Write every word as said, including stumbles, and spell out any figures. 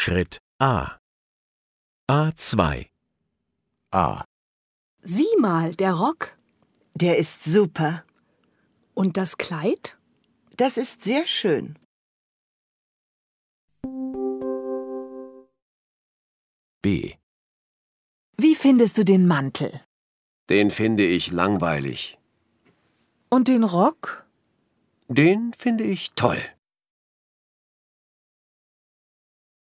Schritt A. A zwei. A. Sieh mal, der Rock. Der ist super. Und das Kleid? Das ist sehr schön. B. Wie findest du den Mantel? Den finde ich langweilig. Und den Rock? Den finde ich toll.